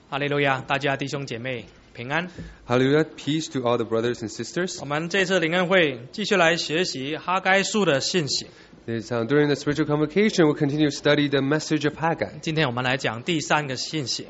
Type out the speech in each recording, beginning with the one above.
哈利路亚，大家弟兄姐妹平安。 Hallelujah, peace to all the brothers and sisters. 我们这次灵恩会继续来学习哈该书的信息。 During the spiritual convocation, we'll continue to study the message of Haggai. 今天我们来讲第三个信息，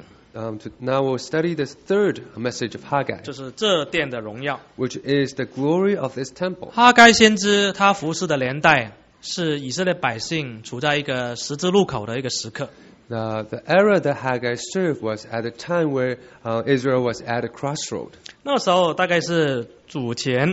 Now we'll study the third message of Haggai, 就是这殿的荣耀。 which is the glory of this temple. 哈该先知他服侍的年代是以色列百姓处在一个十字路口的一个时刻。 The era that Haggai served was at a time where Israel was at a crossroad. 那个时候大概是主前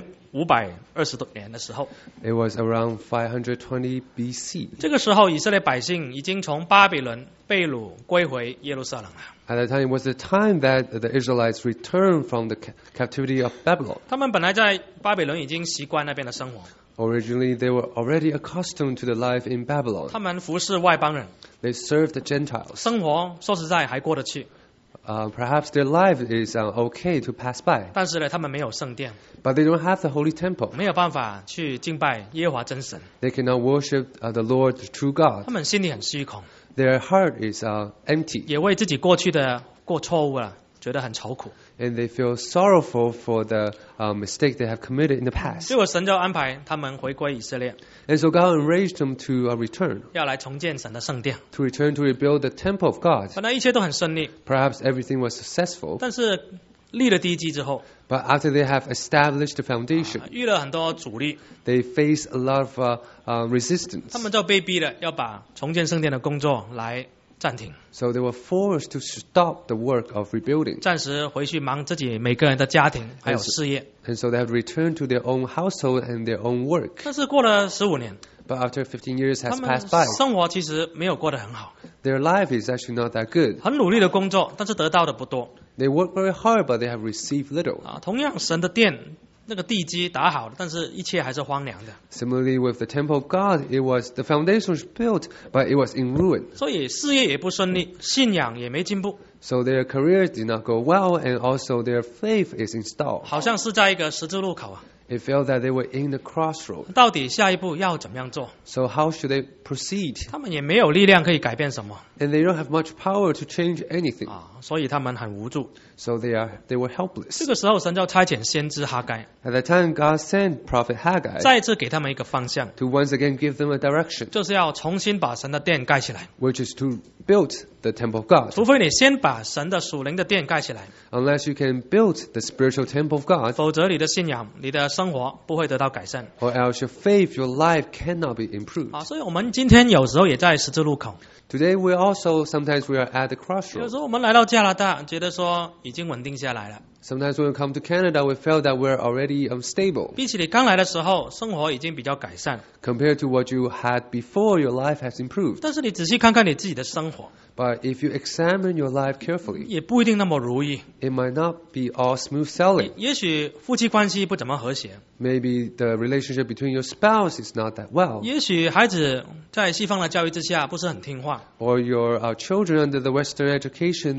520多年的时候， It was around 520 BC. 这个时候以色列百姓已经从巴比伦被掳归回耶路撒冷了。 At that time, it was the time that the Israelites returned from the captivity of Babylon. 他们本来在巴比伦已经习惯那边的生活， Originally, they were already accustomed to the life in Babylon. 他们服侍外邦人， They served the Gentiles. 生活说实在还过得去。 Perhaps their life is okay to pass by, 但是呢，他们没有圣殿， but they don't have the holy temple. 没有办法去敬拜耶和华真神， They cannot worship the Lord, the true 他 God. 们心里很虚空， Their heart is empty, 也为自己过去的过错误了觉得很愁苦。 and they feel sorrowful for the mistake they have committed in the past. 结果神就安排他们回归以色列， And so God encouraged them to return, 要来重建神的圣殿。 to return to rebuild the temple of God. 本来一切都很顺利， Perhaps everything was successful, 但是立了地基之后， but after they have established the foundation, 遇了很多阻力， they face a lot of resistance. 他们就被逼了要把重建圣殿的工作来暂停， So they were forced to stop the work of rebuilding. 暂时回去忙自己每个人的家庭还有事业。 And so they have returned to their own household and their own work. 但是过了15年， But after 15 years 他 has 们 passed by, 生活其实没有过得很好， their life is actually not that good. 很努力的工作，但是得到的不多 They work very hard, but they have received little. 啊。同样，神的殿那个地基打好了，但是一切还是荒凉的， Similarly, with the temple of God, the foundation was built, but it was in ruin. 所以事业也不顺利，信仰也没进步， So their careers did not go well, and also their faith is installed. 好像是在一个十字路口啊。 It felt that they were in the crossroad. 到底下一步要怎么样做？ So how should they proceed? 他们也没有力量可以改变什么 And they don't have much power to change anything. 啊，所以他们很无助。 So they were helpless. 这个时候，神就差遣先知哈该， At that time, God sent Prophet Haggai 再一次给他们一个方向， to once again give them a direction, 就是要重新把神的殿盖起来。 which is to build the temple of God. 除非你先把神的属灵的殿盖起来， Unless you can build the spiritual temple of God, 否則你的信仰、你的生活不會得到改善 or else your faith, your life cannot be improved. 啊！所以，我們今天有時候也在十字路口。 Today, sometimes we are at the 有 crossroads. 時候我們來到加拿大，覺得說已經穩定下來了。 Sometimes when we come to Canada, we felt that we're already stable 比起你剛來的時候，生活已經比較改善。 compared to what you had before. Your life has improved. 但是你仔細看看你自己的生活， But if you examine your life carefully, 也不一定那麼如意。 it might not be all smooth sailing. 也許夫妻關係不怎麼和諧， Maybe the relationship between your spouse is not that well. 也許孩子在西方的教育之下不是很聽話， Or your children under the Western education,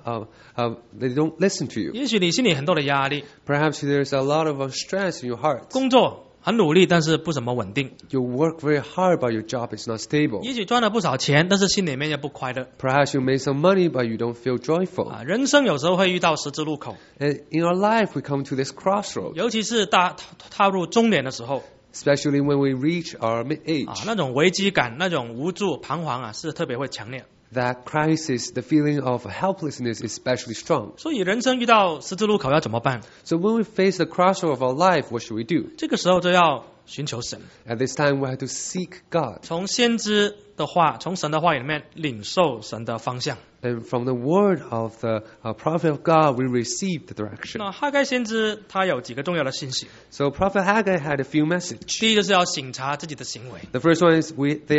they don't listen to you. 也許你心裡很多的壓力， Perhaps there's a lot of stress in your heart. 工作很努力，但是不怎麼穩定。 You work very hard, but your job is not stable. 也許賺了不少錢，但是心裡面又不快樂 Perhaps you made some money, but you don't feel joyful. 啊！人生有時候會遇到十字路口， And in our life, we come to this crossroad, 尤其是踏入中年的時候 especially when we reach our 啊 mid-age. 那種危機感、那種無助、彷徨啊，是特別會強烈。 That crisis, the feeling of helplessness is especially strong. 所以人生遇到十字路口要怎麼辦？ So when we face the crossroad of our life, what should we do? 這個時候就要尋求神， At this time, we have to seek God. 從先知的話，從神的話語裡面領受神的方向。 And from the word of the prophet of God, we receive the direction. 那哈該先知他有幾個重要的信息， So Prophet Haggai had a few messages. 第一就是要省察自己的行為， The first one is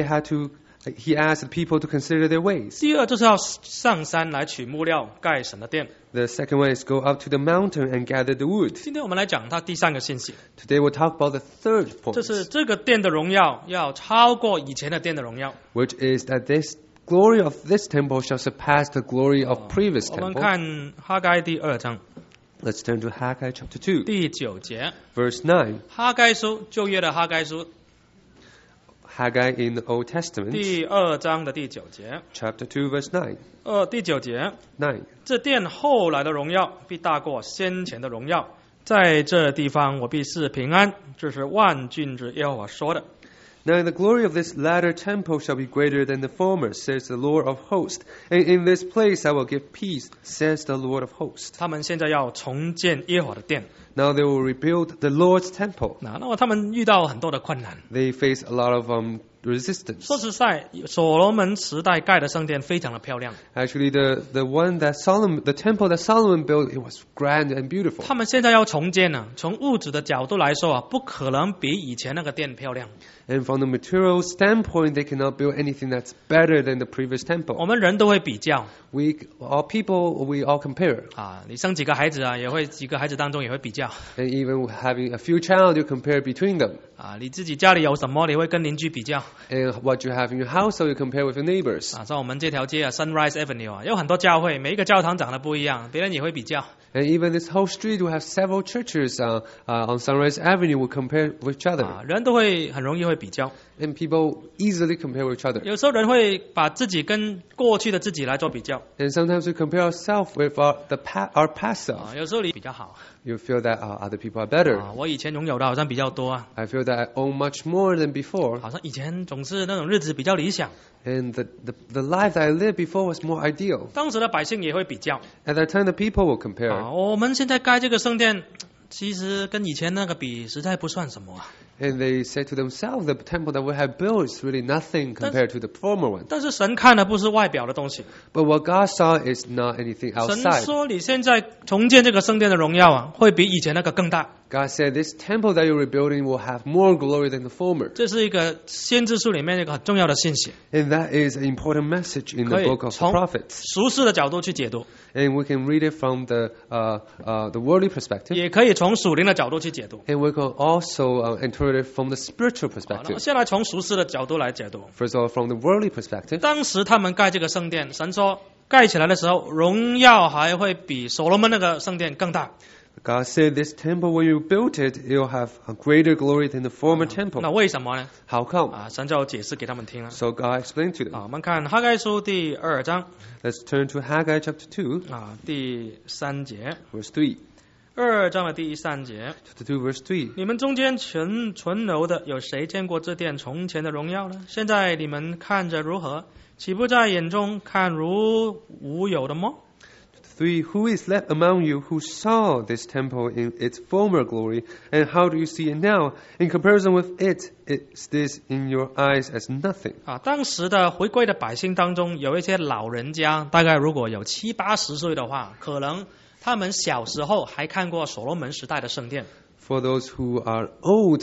he asked the people to consider their ways. 第二就是要上山來取木料蓋神的殿。 The second one is go up to the mountain and gather the wood. 今天我們來講他第三個信息， Today we'll talk about the third 就 point, 是這個殿的榮耀要超過以前的殿的榮耀。 which is that this glory of this temple shall surpass the glory of previous 我們 temple. 看哈該第2章 Let's turn to Haggai chapter 2, 第9節， verse 9. 哈該書舊約的哈該書， Haggai in the Old Testament, 第2章的第9节。 chapter 2, verse 9. 第9节， 9. 这殿后来的荣耀必大过先前的荣耀，在这地方我必是平安，这是万军之耶和华说的。 Now the glory of this latter temple shall be greater than the former, says the Lord of hosts. And in this place I will give peace, says the Lord of hosts. 他们现在要重建耶和华的殿， Now they will rebuild the Lord's temple. 那么他们遇到很多的困难。 They face a lot of resistance. 说实在，所罗门时代盖的圣殿非常的漂亮， Actually, the temple that Solomon built, it was grand and beautiful. 他们现在要重建呢，从物质的角度来说啊，不可能比以前那个殿漂亮。 And from the material standpoint, they cannot build anything that's better than the previous 我 temple. 们人都会比较 We all compare. 啊，你生几个孩子啊，也会几个孩子当中也会比较 And even having a few child, you compare between them. 啊，你自己家里有什么，你会跟邻居比较 And what you have in your house, so you compare with your neighbors. 啊。像我们这条街啊 ，Sunrise Avenue 啊，有很多教会，每一个教堂长得不一样，别人也会比较 And even this whole street will have several churches on Sunrise Avenue will compare with each other. 啊，人都会很容易会比较。 And people easily compare with each other. 有时候人会把自己跟过去的自己来做比较 And sometimes we compare ourselves with our past self. 啊，有时候你比较好 You feel that other people are better. 啊，我以前拥有的好像比较多啊， I feel that I own much more than before. 好像以前总是那种日子比较理想。 And the life that I lived before was more ideal. 当时的百姓也会比较 At that time, the people will compare. 啊，我们现在盖这个圣殿，其实跟以前那个比，实在不算什么啊。 And they said to themselves, the temple that we have built is really nothing compared to the former one. 但是神看的不是外表的东西， But what God saw is not anything 神 outside. 说你现在重建这个圣殿的荣耀啊，会比以前那个更大。 God said this temple that you're rebuilding will have more glory than the former. 这是一个先知书里面一个很重要的信息， And that is an important message in the 可以 book of the 从 prophets. 俗世的角度去解读， And we can read it from the worldly perspective. 也可以从属灵的角度去解读。 And we can also interpret it from the spiritual 好，那么 perspective. 先来从俗世的角度来解读。 First of all, from the worldly perspective. 当时他们盖这个圣殿，神说盖起来的时候，荣耀还会比所罗门那个圣殿更大。 God said this temple, when you built it, it will have a greater glory than the former temple. 那为什么呢？ How come? 啊，神就解释给他们听了。 So God explained to them. 啊，我们看哈该书第2章 Let's turn to Haggai chapter 2, 啊第3节， verse 3. 2章的第3节， Chapter 2, verse 3. 你们中间存留的，有谁见过这殿从前的荣耀呢？现在你们看着如何？岂不在眼中看如无有的么？ 3. Who is left among you who saw this temple in its former glory, and how do you see it now? In comparison with it, is this in your eyes as nothing? 啊，当时的回归的百姓当中，有一些老人家，大概如果有70、80岁的话，可能他们小时候还看过所罗门时代的圣殿。 For those who are old,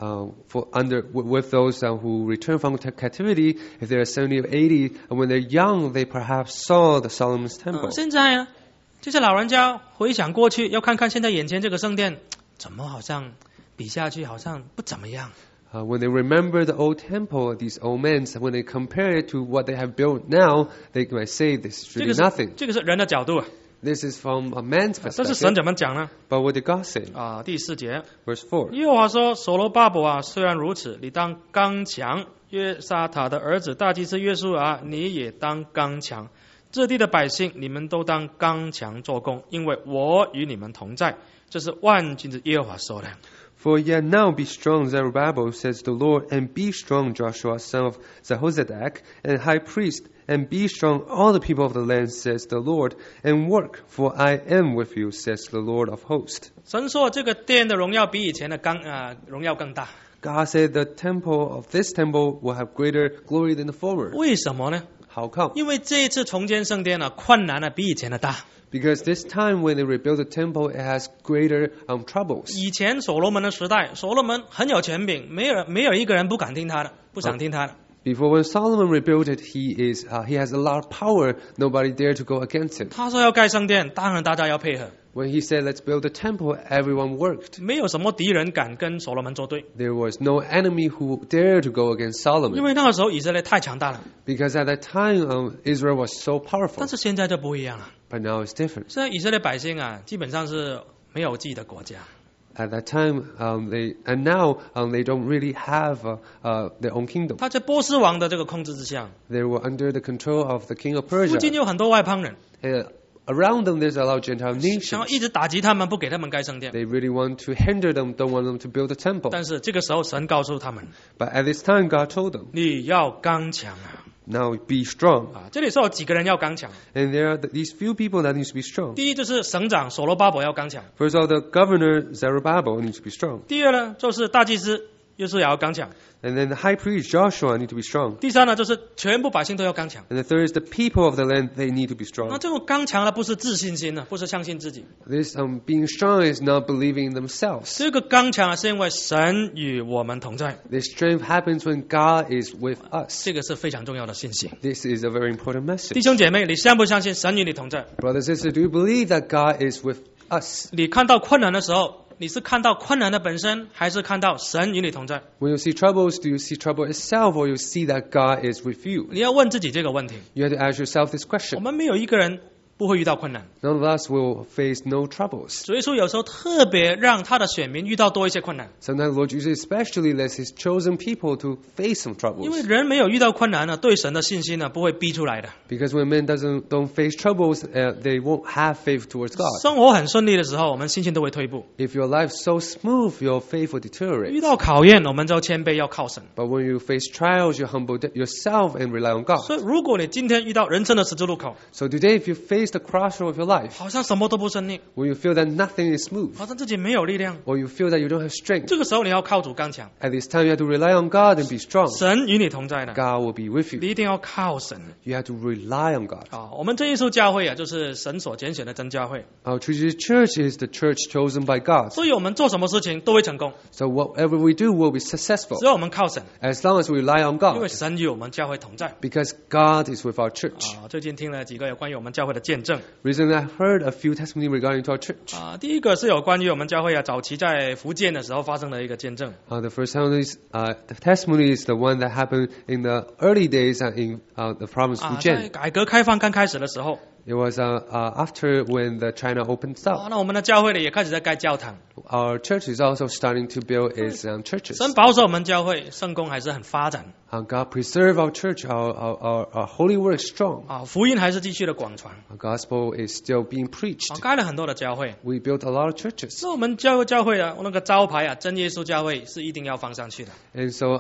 with those who return from captivity, if they are 70 or 80, and when they're young, they perhaps saw the Solomon's temple. 现在呢，这些老人家回想过去，要看看现在眼前这个圣殿，怎么好像比下去好像不怎么样。 When they remember the old temple, these old men, when they compare it to what they have built now, they might say this is 这 really 个是 nothing. 这个是人的角度啊， This is from a man's 但是神 perspective. 怎么讲呢？ But what did God say? 啊，第4节， Verse 4. 耶和华说：“所罗巴伯啊，虽然如此，你当刚强；约沙塔的儿子大祭司约书亚，你也当刚强。这地的百姓，你们都当刚强做工，因为我与你们同在。”这是万军之耶和华说的。 For yet now be strong, Zerubbabel, says the Lord, and be strong, Joshua, son of Jehozadak, and high priest, and be strong, all the people of the land, says the Lord, and work, for I am with you, says the Lord of hosts. 神说这个殿的荣耀比以前的荣耀更大。 God said the temple of this temple will have greater glory than the former. 为什么呢？ How come? 因为这一次重建圣殿困难比以前的大。 Because this time when they rebuild the temple, it has greater troubles. 以前所罗门的时代，所罗门很有权柄，没有一个人不敢听他的，不想听他的。 Before when Solomon rebuilt it, he has a lot of power. Nobody dared to go against him. 他说要盖圣殿，当然大家要配合。 When he said, let's build a temple, everyone worked. 没有什么敌人敢跟所罗门作对， There was no enemy who dared to go against 因 Solomon. 为那个时候以色列太强大了。 Because at that time, Israel was so powerful. 但是现在就不一样了， But now it's different. 现在以色列百姓基本上是没有自己的国家， At that time, now they don't really have their own kingdom. 他在波斯王的这个控制之下， They were under the control of the king of 附近 Persia. 有很多外邦人， Around them, there's a lot of Gentile 想要 nations. 一直打击他们，不给他们盖圣殿。 They really want to hinder them, don't want them to build a temple. 但是这个时候，神告诉他们， But at this time, God told them, 你要刚强啊！ now be strong. 这里说有几个人要刚强。 And there are these few people that need to be strong. 第一就是省长所罗巴伯要刚强， First of all, the governor, Zerubbabel, needs to be strong. 第二呢就是大祭司约书亚要刚强， And then the high priest, Joshua, need to be strong. 第三呢就是全部百姓都要刚强。 And the third is the people of the land, they need to be 那 strong. 这种刚强呢，不是自信心呢，不是相信自己， This being strong is not believing in themselves. 这个刚强啊，是因为神与我们同在， This strength happens when God is with us. 这个是非常重要的信息。 This is a very important 弟 message. 兄姐妹，你相不相信神与你同在？ Brothers and sisters, do you believe that God is with us? 你看到困难的时候，你是看到困难的本身，还是看到神与你同在？ When you see troubles, do you see trouble itself or you see that God is with you? 你要问自己这个问题。 You have to ask yourself this 我 question. 们没有一个人不会遇到困难， None of us will face no troubles. 主耶稣有时候特别让他的选民遇到多一些困难， Sometimes Lord Jesus especially lets his chosen people to face some 因为 troubles. 人没有遇到困难呢，对神的信心呢不会逼出来的。 Because when men don't face troubles, they won't have faith towards God. 生活很顺利的时候，我们信心都会退步； If your life's so smooth, your faith will deteriorate. 遇到考验，我们就谦卑要靠神。 But when you face trials, you humble yourself and rely on God. 所以，如果你今天遇到人生的十字路口， So today, if you face the crossroad of your life, 好像什么都不顺利， when you feel that nothing is smooth, 好像自己没有力量， or you feel that you don't have strength, 这个时候你要靠主刚强， at this time you have to rely on God and be strong. 神与你同在的， God will be with 你 you. 一定要靠神 You have to rely on God. 啊！我们真耶稣教会啊，就是神所拣选的真教会， Our church is the church chosen by God. 所以我们做什么事情都会成功， So whatever we do will be successful 只要我们靠神， as long as we rely on 因为 God. 神与我们教会同在 Because God is with our church. 啊！最近听了几个有关于我们教会的见证 Recently, I heard a few testimony regarding to our church. 啊，第一个是有关于我们教会啊早期在福建的时候发生的一个见证 The first the testimony is the one that happened in the early days in the province 啊，在 Fujian. 改革开放刚开始的时候 It was after when the China opened 啊， up. 那我们的教会呢也开始在盖教堂， Our church is also starting to build its churches. 神保守我们教会圣工还是很发展 God preserve our church, our holy work strong. 啊，福音还是继续的广传 Our gospel is still being 啊， preached. 盖了很多的教会。 We built a lot of churches. 那我们教会的那个招牌啊，真耶稣教会是一定要放上去的。 And so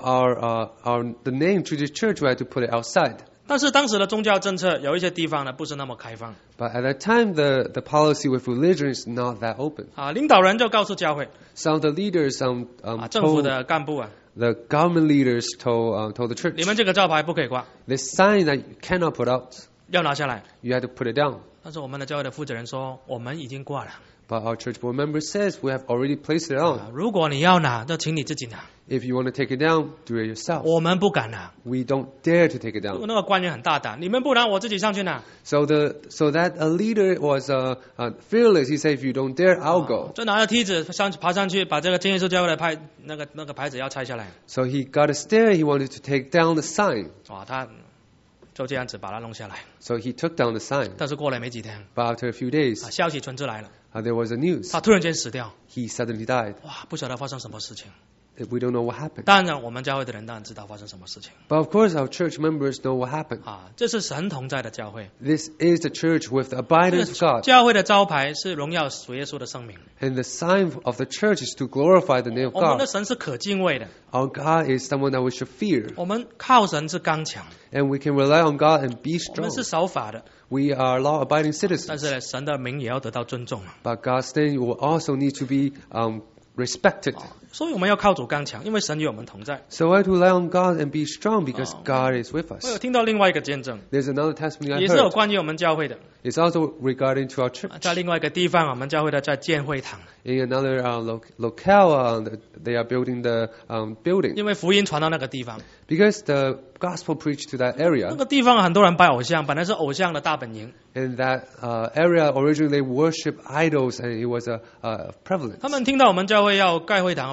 the name to the church, we had to put it outside. 但是当时的宗教政策有一些地方呢不是那么开放 But at that time, the policy with religion is not that open. 啊，领导人就告诉教会 Some of the leaders 啊，政府 told 的干部啊， the government leaders told the 你 church, 们这个招牌不可以挂， this sign that you cannot put out, 要拿下来。 you have to put it down. 但是我们的教会的负责人说，我们已经挂了 But our church board member says we have already placed it on. 啊，如果你要拿，就请你自己拿， If you want to take it down, do it yourself. 我们不敢拿。 We don't dare to take it 结果 down. 那个官员很大胆，你们不拿，我自己上去拿。 So that a leader was fearless. He said, if you don't dare, I'll go. 就拿着梯子爬上去，把这个真耶稣教会的那个牌子要拆下来。 So he got a stair. He wanted to take down the sign. 哇，他就这样子把它弄下来。 So he took down the sign. 但是过了没几天， But after a few days, 啊，消息传出来了， there was a news. 他突然间死掉。 He suddenly died. 哇，不晓得发生什么事情。 We don't know what happened. 当然，我们教会的人当然知道发生什么事情 But of course, our church members know what happened. 啊。这是神同在的教会， This is the church with the abidance of God. 教会的招牌是荣耀主耶稣的圣名。 And the sign of the church is to glorify the name of 我们的 God. 神是可敬畏的， Our God is someone that we should fear. 我们靠神是刚强， And we can rely on God and be 我们 strong. 是守法的， We are law-abiding 但 citizens. 是呢，神的名也要得到尊重。 But God's name will also need to be respected. 所以我们要靠主刚强，因为神与我们同在。 So I have to rely on God and be strong because God is with 我有 us. 听到另外一个见证， There's another testimony I 也是有 heard. 关于我们教会的。 It's also regarding to our church. 在另外一个地方，我们教会的在建会堂， In another locale, they are building the building. 因为福音传到那个地方， Because the gospel preached to that 那 area. 个地方很多人拜偶像，本来是偶像的大本营。 In that area, originally they worship idols and it was prevalent. 他们听到我们教会要盖会堂，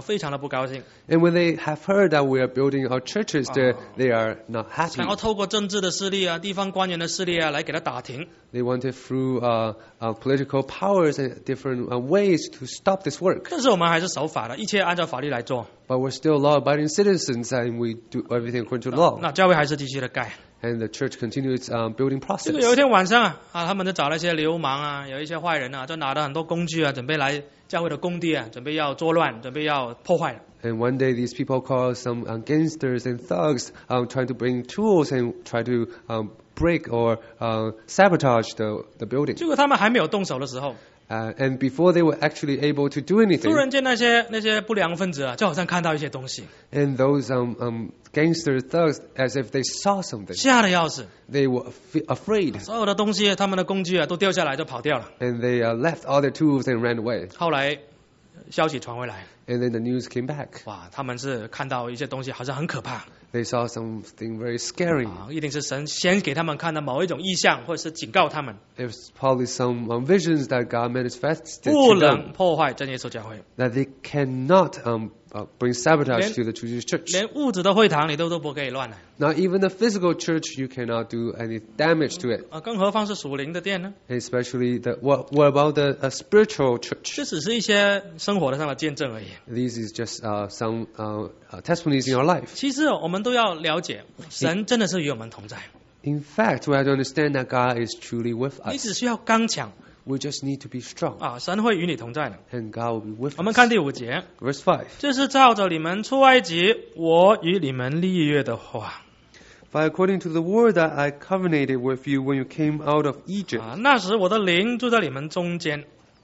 非常的不高兴， And when they have heard that we are building our churches there, they are not happy. 想要透过政治的势力啊、地方官员的势力啊来给他打停。 They wanted through political powers and different ways to stop this work. 但是我们还是守法的，一切按照法律来做。 But we're still law-abiding citizens and we do everything according to law. 那教会还是继续的盖。 And the church continues building 这个有一 process. 天晚上他们就找了一些流氓啊，有一些坏人啊，就拿了很多工具啊，准备来教会的工地啊，准备要作乱，准备要破坏。 And one day these people call some gangsters and thugs trying to bring tools and try to break or sabotage the building. 结果他们还没有动手的时候， And before they were actually able to do 突 anything, 然间那些不良分子啊，就好像看到一些东西， and those gangster thugs, as if they saw something, 吓得要死， they were afraid. 所有的东西，他们的工具啊都掉下来就跑掉了。 And they left all their tools and ran away. 后来消息传回来， And then the news came back. 哇，他们是看到一些东西，好像很可怕 They saw something very scary. 啊，一定是神先给他们看到某一种异象，或者是警告他们， There's probably some visions that God manifested 不 to 能 them 破坏真耶稣教会， that they cannot bring sabotage Then- to the Jesus church. 连物质的会堂里都不可以乱了 Now, even the physical church, you cannot do any damage to it. 啊，更何况是属灵的殿呢？ Especially what about the spiritual church? 这只是一些生活上的见证而已。 These is just some testimonies in our life. 其实我们都要了解，神真的是与我们同在， In fact, we have to understand that God is truly with 你 us. 只需要刚强 We just need to be strong, 啊，神会与你同在的。 and God will be with 我们 us. 看第5节， Verse 5. 这是照着你们出埃及，我与你们立约的话 For according to the word that I covenanted with you when you came out of Egypt, 啊，那时我的灵住在你们中间，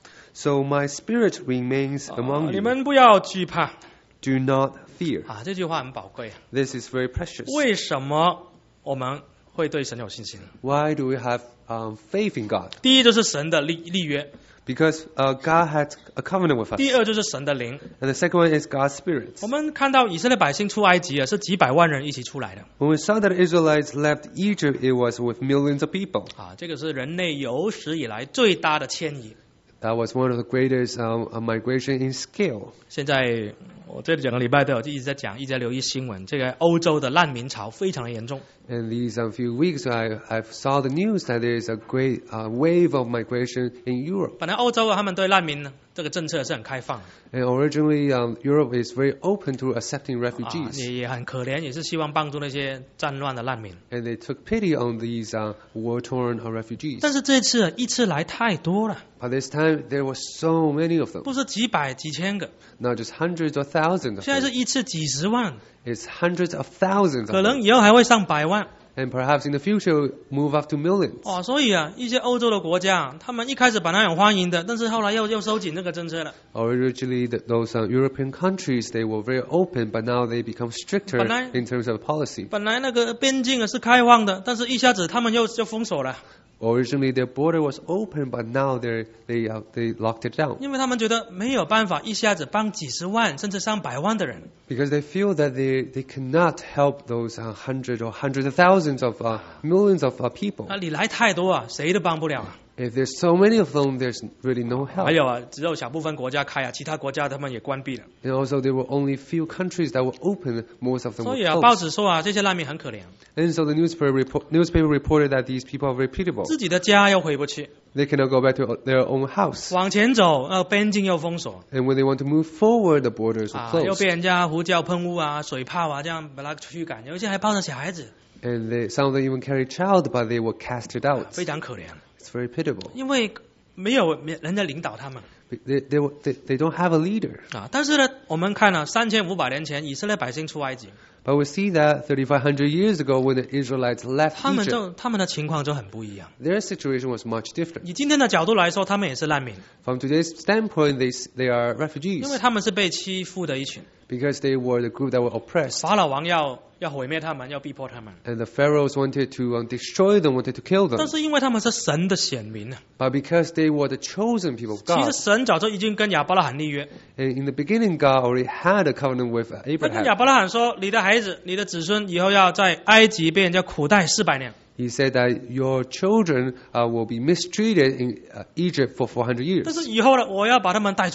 so my spirit remains 啊 among 你 you. 们不要惧怕 Do not fear. 啊，这句话很宝贵。 This is very precious. 为什么我们会对神有信心？ Why do we have faith in God? 第一就是神的立约， Because God had a covenant with us. 第二就是神的灵。 And the second one is God's Spirit. 我们看到以色列百姓出埃及啊，是几百万人一起出来的 When we saw that the Israelites left Egypt, it was with millions of people. 啊，这个是人类有史以来最大的迁移。 That was one of the greatest migration in scale. 现在我这2个礼拜都有一直在讲，一直在留意新闻，这个欧洲的难民潮非常的严重。 In these few weeks, I've saw the news that there is a great wave of migration in Europe. 本来欧洲啊，他们对难民呢这个政策是很开放的 And originally, Europe is very open to accepting 啊， refugees. 也很可怜，也是希望帮助那些战乱的难民。 And they took pity on these war-torn refugees. 但是这次一次来太多了， By this time, there were so many of them. 不是几百几千个， Not just hundreds or thousands of 现在 them. 是一次几十万， It's hundreds of thousands 可 of 能 them. 以后还会上百万。 And perhaps in the future, move up to millions. 哦，所以啊，一些欧洲的国家，他们一开始本来很欢迎的，但是后来又收紧这个政策了。 Originally, those European countries, they were very open, but now they become stricter 本来- in terms of policy. 本来那个边境啊是开放的，但是一下子他们又封锁了， Originally, their border was open, but now they locked it down 因为他们觉得没有办法一下子帮几十万甚至上百万的人。 because they feel that they cannot help those hundreds of thousands of millions of people. 那你来太多啊，谁都帮不了啊。 If there's so many of them, there's really no help. 还有啊，只有小部分国家开啊，其他国家他们也关闭了。 And also, there were only few countries that were open. Most of them 所 were 以啊，报 closed. 纸说啊，这些难民很可怜， And so the newspaper reported that these people are very pitiable. 自己的家又回不去， They cannot go back to their own house. 往前走，边境又封锁 And when they want to move forward, the borders are 啊，又 closed. 被人家胡椒喷雾啊、水炮啊这样把它驱赶，有一些还抱着小孩子， And some of them even carry child, but they were casted out. 非常可怜， It's very pitiable. 因为没有人在领导他们 They don't have a leader. 啊。但是呢，我们看了3500年前以色列百姓出埃及， But we see that 3,500 years ago when the Israelites left 他们 Egypt, 他们的情况就很不一样。 their situation was much different. 以今天的角度来说，他们也是难民， From today's standpoint, they are 因为 refugees 他们是被欺负的一群。 because they were the group that were oppressed. 法老王要毁灭他们，要逼迫他们， And the pharaohs wanted to destroy them, wanted to kill 但 them. 是因为他们是神的选民啊， But because they were the chosen people of 其实 God, 神早就已经跟亚伯拉罕立约， and in the beginning, God already had a covenant with 他跟 Abraham. 亚伯拉罕说：“你的孩子、你的子孙以后要在埃及被人家苦待400年。 He said that your children will be mistreated in Egypt for 400 years. 但是以后呢，我要把他们带出来。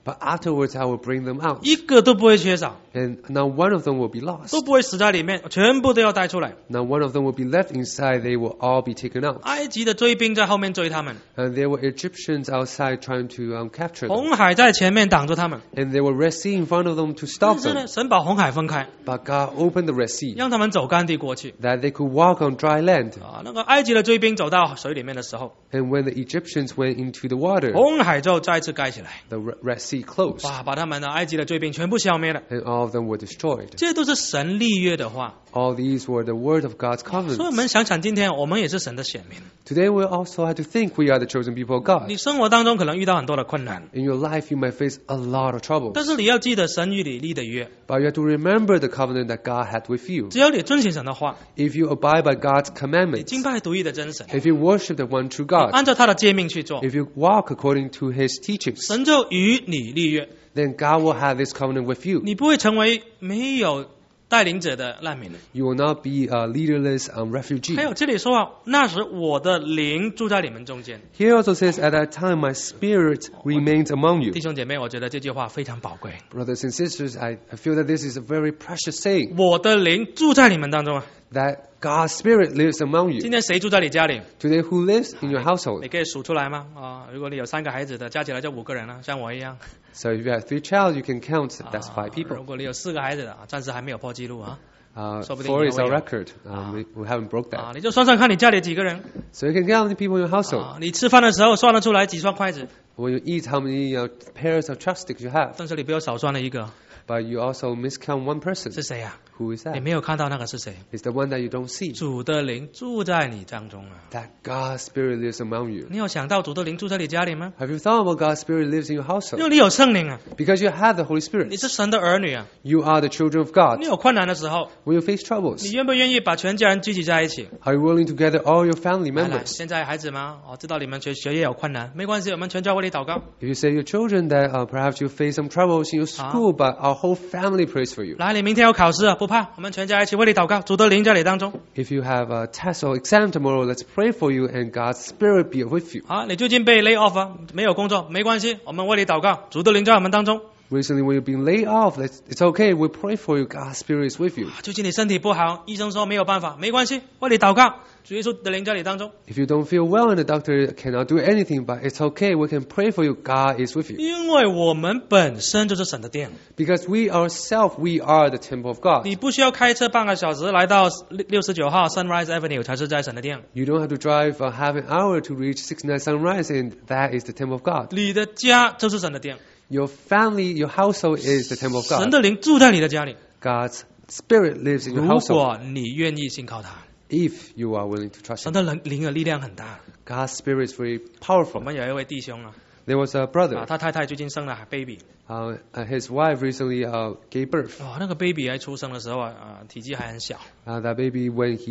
But afterwards I will bring them out, 一个都不会缺少， and not one of them will be lost. 都不会死在里面，全部都要带出来。 Not one of them will be left inside. They will all be taken out. 埃及的追兵在后面追他们， And there were Egyptians outside trying to capture them. 红海在前面挡住他们。 And there were Red Sea in front of them to 但 stop 是呢， them. 神把红海分开， But God opened the Red Sea 让他们走干地过去。 that they could walk on dry land. 那个埃及的追兵走到水里面的时候， And when the Egyptians went into the water, 红海就再次盖起来， the Red Sea closed. 把他们的埃及的追兵全部消灭了。 And all of them were destroyed. 这都是神立约的话。 All these were the word of God's 所以我 covenant. 们想想，今天我们也是神的选民。 Today we also have to think we are the chosen people of God. 你生活当中可能遇到很多的困难， In your life you might face a lot of troubles. 但是你要记得神与你立的约， But you have to remember the covenant that God had with you. 只要你遵行神的话， If you abide by God's 你 commandments, 敬拜独一的真神， if you worship the one true God, 按照他的诫命去做， if you walk according to His teachings, 神就与你立约， then God will have this covenant with you. 你不会成为没有带领者的难民。 You will not be a leaderless refugee. 还有这里说啊，那时我的灵住在你们中间。 Here also says, at that time my spirit remains among you. 弟兄姐妹，我觉得这句话非常宝贵。 Brothers and sisters, I feel that this is a very precious saying, 我的灵住在你们当中啊。 that God's spirit lives among 今 you. 天谁住在你家里？ Today, who lives in your household? 你可以数出来吗？如果你有3个孩子的，加起来就5个人了，像我一样。 So if you have 3 child, you can count. That's 5 如 people. 果你有4个孩子的，暂时还没有破纪录啊。 说不定 4 is 你会 our 有。 record. We haven't broke that. 你就算算看你家里几个人。 So you can count how many people in your household. 你吃饭的时候算得出来几双筷子， When you eat, how many pairs of chopsticks you have. 但是你不要少算了一个， But you also miscount one person. 是谁呀？ Who is 你 that? 没有看到那个是谁？ It's the one that you don't see. 主的灵住在你当中啊！ That God's spirit lives among you. 你有想到主的灵住在你家里吗？ Have you thought about God's spirit lives in your 因 household? 为你有圣灵啊， Because you have the Holy 你 Spirit. 是神的儿女啊。 You are the children of God. 你有困难的时候， When you face 你 troubles, 愿不愿意把全家人聚集在一起？ are you willing to gather all your family 来， members? 现在孩子们，知道你们学业有困难，没关系，我们全家为你祷告。 If you say your children that perhaps you face some troubles in your school, but our whole family prays for you. 来，你明天要考试啊，不怕，我们全家一起为你祷告，主的灵在你当中。 If you have a test or exam tomorrow, let's pray for you and God's spirit be with you. 你最近被 lay off 啊，没有工作，没关系，我们为你祷告，主的灵在我们当中。 Recently, when you've been laid off, it's okay. We pray for you. God's spirit is with you. 最近你身体不好，医生说没有办法，没关系，为你祷告，主耶稣的灵在你当中。 If you don't feel well and the doctor cannot do anything, but it's okay. We can pray for you. God is with you. 因为我们本身就是神的殿， Because we ourselves, we are the temple of God. 你不需要开车半个小时来到69号 Sunrise Avenue 才是在神的殿。 You don't have to drive half an hour to reach 69 Sunrise, and that is the temple of God. 你的家就是神的殿， Your family, your household is the temple of 神 God. 的灵住在你的家里。 God's spirit lives in your 如 household. 果你愿意信靠他， If you are willing to trust 神 Him. 的灵的力量很大。 God's spirit is very 我 powerful. 们有一位弟兄啊， There was a brother. 他太太最近生了 baby， His wife recently gave birth. 那个 baby 还出生的时候体积还很小， That baby,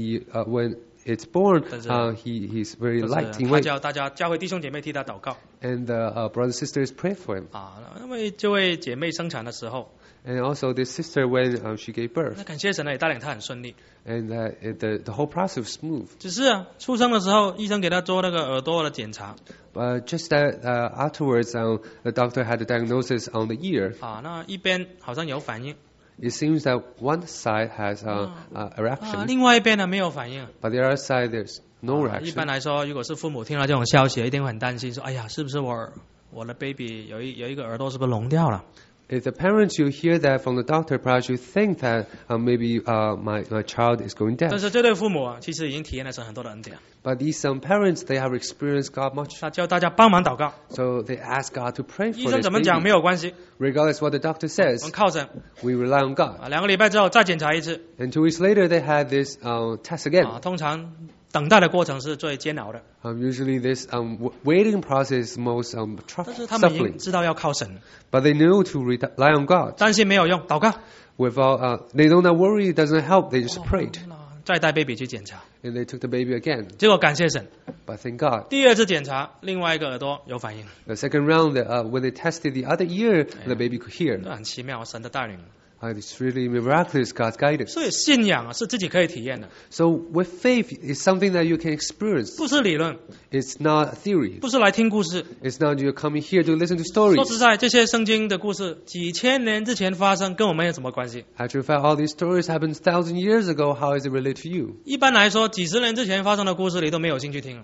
when it's born, 但是 he's very 就 light 是 in 他 weight. 叫大家教会弟兄姐妹替他祷告 And the brothers and sisters prayed for him. 因为这位姐妹生产的时候， And also this sister, when she gave birth. 那感谢神呢也带领她很顺利， And the whole process was smooth. 只是出生的时候医生给她做那个耳朵的检查 But just that afterwards, the doctor had a diagnosis on the ear. 那一边好像有反应 It seems that one side has erection, 另外一边呢没有反应。 but the other side there's no 一般 reaction. 来说，如果是父母听到这种消息，一定会很担心，说：“哎呀，是不是我的 baby 有一个耳朵是不是聋掉了？” If the parents you hear that from the doctor, perhaps you think that maybe my child is going 但 deaf. 是这对父母其实已经体验了神很多的恩典， But these parents, they have experienced God much. 他叫大家帮忙祷告。 So they ask God to pray 医 for 生 this 怎么讲没 baby. 有关系， Regardless what the doctor 我 says, 们靠神。 we rely on God. 2个礼拜之后再检查一次。 And 2 weeks later, they had this test again. 通常等待的过程是最煎熬的， Usually this waiting process is most 但是他们已经 suffering. 知道要靠神， But they know to rely on God. 担心没有用，祷告。 They don't not worry, it doesn't help, they just prayed. 再带 baby 去检查， And they took the baby again. 结果感谢神， But thank God. 第2次检查，另外一个耳朵有反应， The second round, when they tested the other ear, the baby could hear. 很奇妙，神的带领。 It's really miraculous, God's guidance. 所以信仰是自己可以体验的， So with faith, it's something that you can experience. 不是理论， It's not a theory. 不是来听故事。 It's not you're coming here to listen to 说 stories. 实在，这些圣经的故事几千年之前发生，跟我们有什么关系？ Actually, in fact, all these stories happened 1,000 years ago. How is it related to you? 一般来说，几十年之前发生的故事，你都没有兴趣听。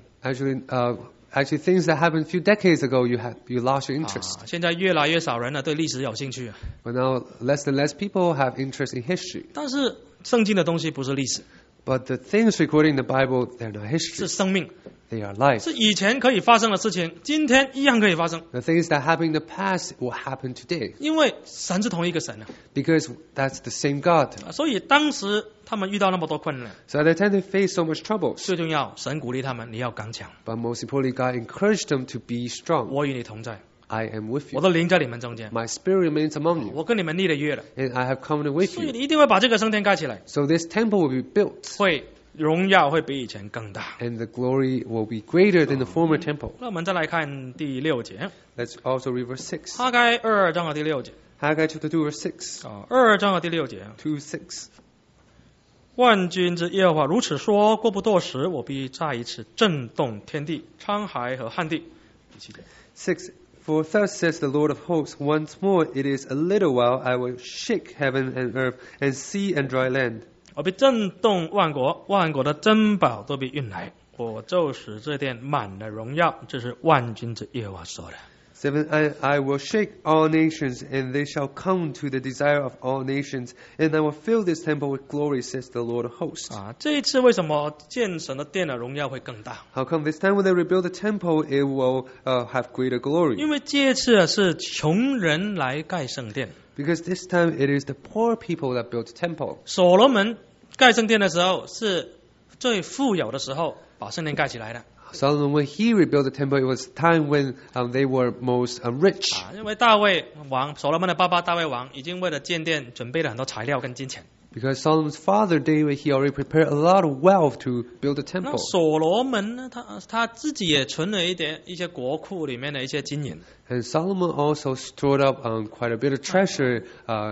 Actually, things that happened a few decades ago, you lost your interest. 现在越来越少人对历史有兴趣啊。 But now, less and less people have interest in history. 但是圣经的东西不是历史， But the things recorded in the Bible, they're not 是 history. 生命， They are life. 是以前可以发生的事情，今天一样可以发生， The things that happened in the past will happen today. 因为神是同一个神啊。 Because that's the same God. 所以当时他们遇到那么多困难， So at the time, they faced so much troubles. 最重要，神鼓励他们，你要刚强， But most importantly, God encouraged them to be strong. 我与你同在， I am with 我 you. 的灵在你们中间， My spirit remains among you. 我跟你们立了约了， And I have covenant with 所以 you. 你一定会把这个圣殿盖起来， So this temple will be built. 会荣耀会比以前更大。 And the glory will be greater than the former temple. 那我们再来看第6节， Let's also read verse 6. 哈该2章的第6节 Haggai chapter 2 verse 6. 啊，2章的第6节， 2:6. 万军之耶和华如此说：过不多时，我必再一次震动天地、沧海和旱地。第7节， 6. For thus says the Lord of hosts, once more it is a little while I will shake heaven and earth and sea and dry land. 我必震动万国，万国的珍宝都必运来，我就使这殿满了荣耀。这是万军之耶和华说的。 7. I will shake all nations, and they shall come to the desire of all nations, and I will fill this temple with glory, says the Lord of hosts. 啊，这一次为什么建神的殿的荣耀会更大？ How come this time when they rebuild the temple, it will have greater glory? 因为这次是穷人来盖圣殿。 Because this time it is the poor people that built the temple. 所罗门盖圣殿的时候是最富有的时候，把圣殿盖起来的。 Solomon, when he rebuilt the temple, it was time when they were most rich. 啊，因为大卫王，所罗门的爸爸大卫王已经为了建殿准备了很多材料跟金钱。 Because Solomon's father David, he already prepared a lot of wealth to build the 那 temple. 所罗门呢，他自己也存了一些国库里面的一些金银。 And Solomon also stored up quite a bit of treasure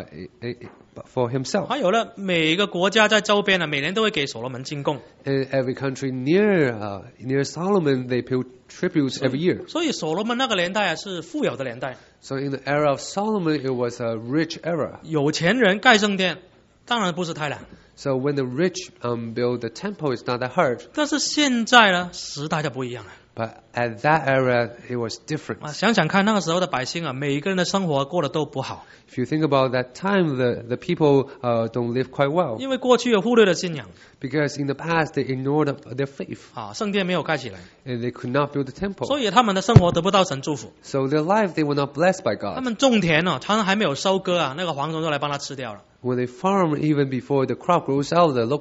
for himself. 还有了每个国家在周边呢，每年都会给所罗门进贡。 And every country near Solomon, they pay tributes every year. 所以所罗门那个年代是富有的年代， So in the era of Solomon, it was a rich era. 有钱人盖圣殿当然不是太难。 So when the rich build the temple, it's not that hard. 但是现在呢，时代就不一样了。 But at that era, it was different. 啊，想想看，那个时候的百姓啊，每一个人的生活过得都不好， If you think about that time, the people don't live quite well. 因为过去有忽略了信仰 Because in the past, they ignored their faith. 啊，圣殿没有盖起来， And they could not build the temple. 所以他们的生活得不到神祝福。 So their life, they were not blessed by 他 God. 们种田呢，常常还没有收割啊，那个蝗虫就来帮他吃掉了。 When they farm, even before the crop grows out, the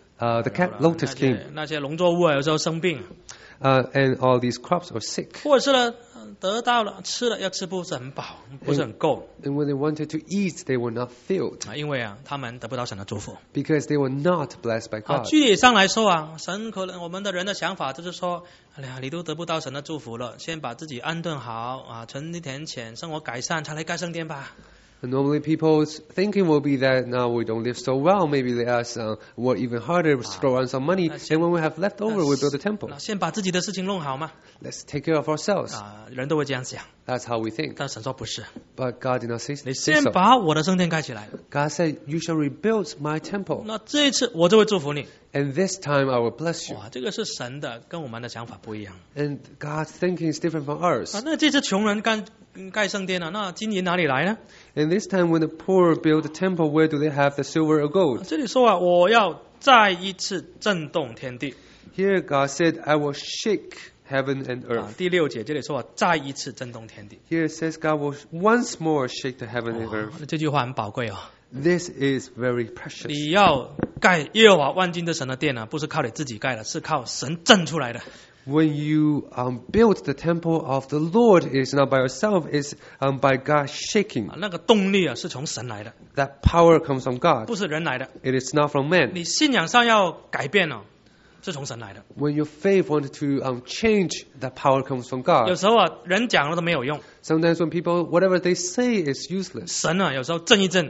locust came. 那些农作物啊，有时候生病， And all these crops are sick. 或者是呢，得到了吃了要吃不是很饱，不是很够 And when they wanted to eat, they were not filled. 啊，因为啊，他们得不到神的祝福。 Because they were not blessed by 啊， God. 具体上来说啊，神可能我们的人的想法就是说，哎呀，你都得不到神的祝福了，先把自己安顿好啊，存一点钱，生活改善，才来盖圣殿吧。 And normally people's thinking will be that now we don't live so well, maybe let us work even harder, throw on some money, and when we have left over, we build a temple. 那先把自己的事情弄好嘛。 Let's take care of ourselves. 啊，人都会这样想， That's how we think. 但神说不是， But God did not say 你 say 先 so. 把我的圣殿盖起来， God said, you shall rebuild my temple. 那这一次我就会祝福你。 And this time I will bless you. 哇，这个是神的，跟我们的想法不一样 And God's thinking is different from ours. 啊。那这次穷人盖圣殿啊，那金银哪里来呢？ And this time when the poor build the temple, where do they have the silver or 啊 gold? 这里说啊，我要再一次震动天地 Here God said, I will shake heaven and 啊。 earth. 第6节这里说啊，再一次震动天地。 Here it says God will once more shake the heaven and earth. 这句话很宝贵啊。 This is very precious. 你要盖耶和华万军之神的殿啊，不是靠你自己盖的，是靠神震出来的。 When you build the temple of the Lord, it is not by yourself, it's by God shaking. 啊，那个动力啊是从神来的， That power comes from God. 不是人来的。 It is not from man. 你信仰上要改变了，是从神来的。 When your faith wanted to change, that power comes from 有 God. 时候啊，人讲了都没有用， Sometimes when people, whatever they say is useless. 神啊，有时候震一震，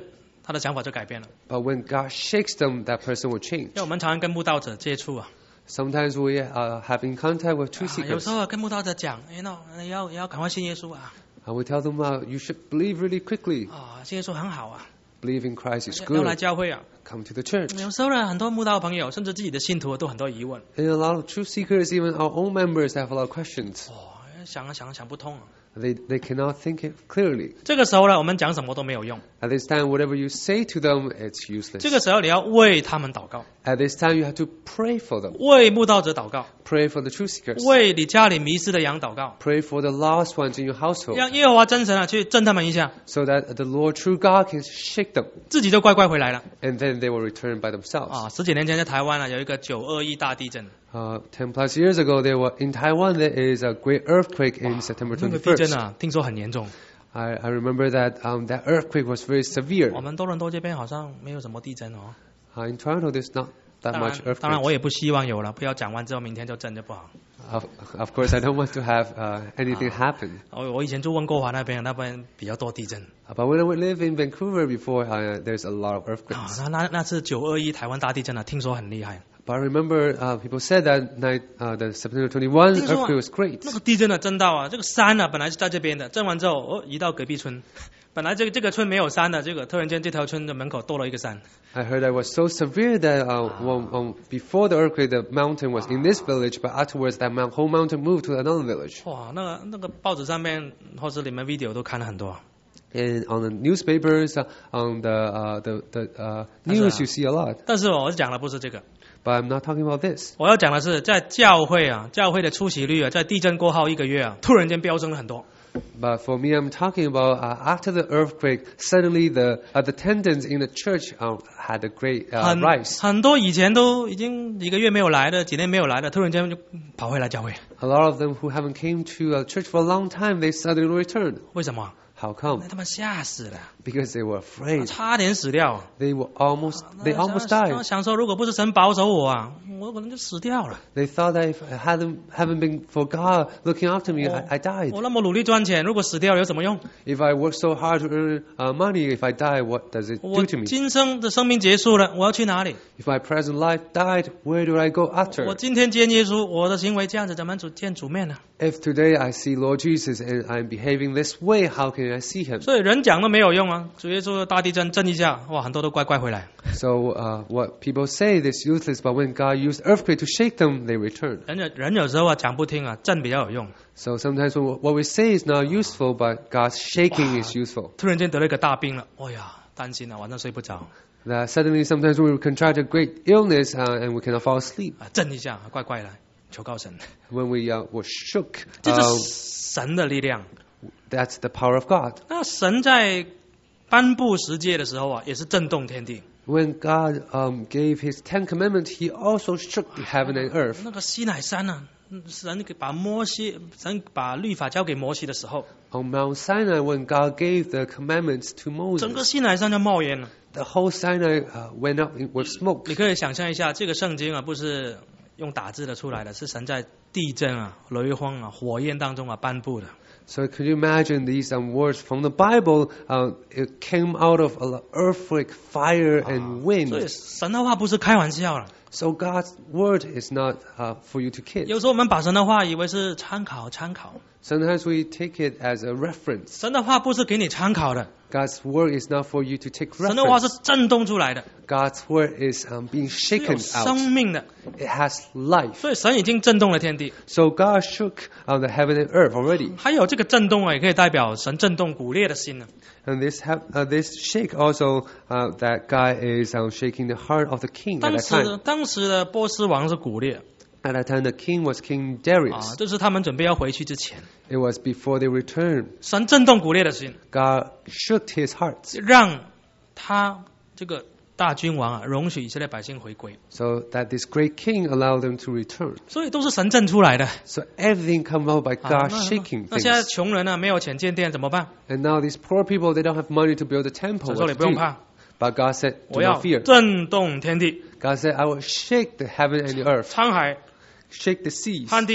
他的想法就改变了。 But when God shakes them, that person will change. 因为我们常常跟慕道者接触啊， Sometimes we have in contact with truth 有 seekers. 时候跟慕道者讲，要赶快信耶稣啊， And we tell them, you should believe really quickly. 信耶稣很好啊， Believe in Christ is 要来 good. 教会啊。 Come to the church. 有时候呢，很多慕道朋友，甚至自己的信徒都很多疑问， And a lot of truth seekers, even our own members, have a lot of questions. 想不通啊。 They cannot think it clearly. 这个时候呢，我们讲什么都没有用。 At this time, whatever you say to them, it's useless. 这个时候你要为他们祷告， At this time, you have to pray for them. 为慕道者祷告， Pray for the truth seekers. 为你家里迷失的羊祷告， Pray for the lost ones in your household. 让耶和华真神啊去震他们一下， So that the Lord true God can shake them. 自己就乖乖回来了。 And then they will return by themselves. 10几年前在台湾有一个921大地震， 10 plus years ago, in Taiwan, there is a great earthquake in September 那个地震 21st. 听说很严重。 I remember that that earthquake was very severe. 我们多伦多这边好像没有什么地震哦。 In Toronto, there's not that 当 much 然，当然我 earthquake. 也不希望有了，不要讲完之后明天就震就不好。 Of course, I don't want to have anything happen. 我以前住温哥华那边比较多地震。 But when I would live in Vancouver before, there's a lot of earthquakes. 那次921台湾大地震听说很厉害。 But I remember people said that night, the September 21 听说 earthquake was great. 那个地震震到这个山本来是在这边的，震完之后移到隔壁村，本来这个村没有山的，这个突然间这条村的门口多了一个山。 I heard it was so severe that before the earthquake, the mountain was in this village, but afterwards, that whole mountain moved to another village. 哇，那个报纸上面或是你们 video 都看了很多。 And on the newspapers, on the news, you see a lot. 但是我讲的不是这个， But I'm not talking about this. 我要讲的是在教会教会的出席率在地震过后1个月突然间飙升了很多。 But for me, I'm talking about after the earthquake, suddenly the attendance in the church had a great rise. 很多以前都已经1个月没有来的，几年没有来的，突然间就跑回来教会。 A lot of them who haven't came to church for a long time, they suddenly returned. 为什么？ How come? 他们吓死了， Because they were afraid. 差点死掉。 They almost died. 想说如果不是神保守我我可能就死掉了。 They thought that if I haven't been for God looking after me, I died. 我那么努力赚钱，如果死掉了有什么用？ If I work so hard to earn money, if I die, what does it 我 do to me? 今生的生命结束了，我要去哪里？ If my present life died, where do I go 我 after? 今天见耶稣，我的行为这样子怎么见主面呢？ If today I see Lord Jesus and I'm behaving this way, how can I see Him? 所以人讲都没有用啊！主耶稣大地震震一下，哇，很多都乖乖回来。 So what people say is useless, but when God used earthquake to shake them, they returned. 人有时候讲不听震比较有用。 So sometimes what we say is not useful, but God's shaking is useful. 突然间得了一个大病了，哎呀，担心了，晚上睡不着。 That suddenly, sometimes we contract a great illness and we cannot fall asleep. 震一下，乖乖来求告神。 When we were shook, 这是神的力量。 that's the power of God. 那神在颁布十诫的时候也是震动天地。 When God gave His 10 Commandments, He also shook the heaven and earth. 那个西乃山神把律法交给摩西的时候， On Mount Sinai, when God gave the commandments to 整个 Moses, 西乃山就冒烟了。 the whole Sinai went up with smoke. 你可以想象一下，这个圣经不是用打字的出来的，是神在地震雷轰火焰当中颁布的。 So could you imagine these words from the Bible? It came out of earthquake, fire, and 所以 wind. 神的话不是开玩笑了。 So God's word is not for you to kid. 有时候我们把神的话以为是参考。 Sometimes we take it as a reference. 神的话不是给你参考的， God's word is not for you to take 神的话是 reference. 震动出来的， God's word is being 是有 shaken 生 out. 命的。 It has life. 所以神已经震动了天地。 So God shook the heaven and earth already. 还有这个震动也可以代表神震动骨裂的心呢。 And this shake also that God is shaking the heart of the king at that time. 当时的波斯王是骨裂 At that time, the king was King Darius. 这是他们准备要回去之前， It was before they returned. 神震动骨裂的心， God shook his heart 让他这个大君王容许以色列百姓回归。 so that this great king allowed them to return. 所以都是神震出来的。 So everything come out by God shaking 那现在 things. 穷人没有钱建殿怎么办？ And now these poor people, they don't have money to build a temple. 神说 What 你 to 不用 do? 怕， But God said, 我 do 要 not fear. 震动天地、 God said, I will shake the heaven and the earth, 沧海、 shake the seas, 旱地，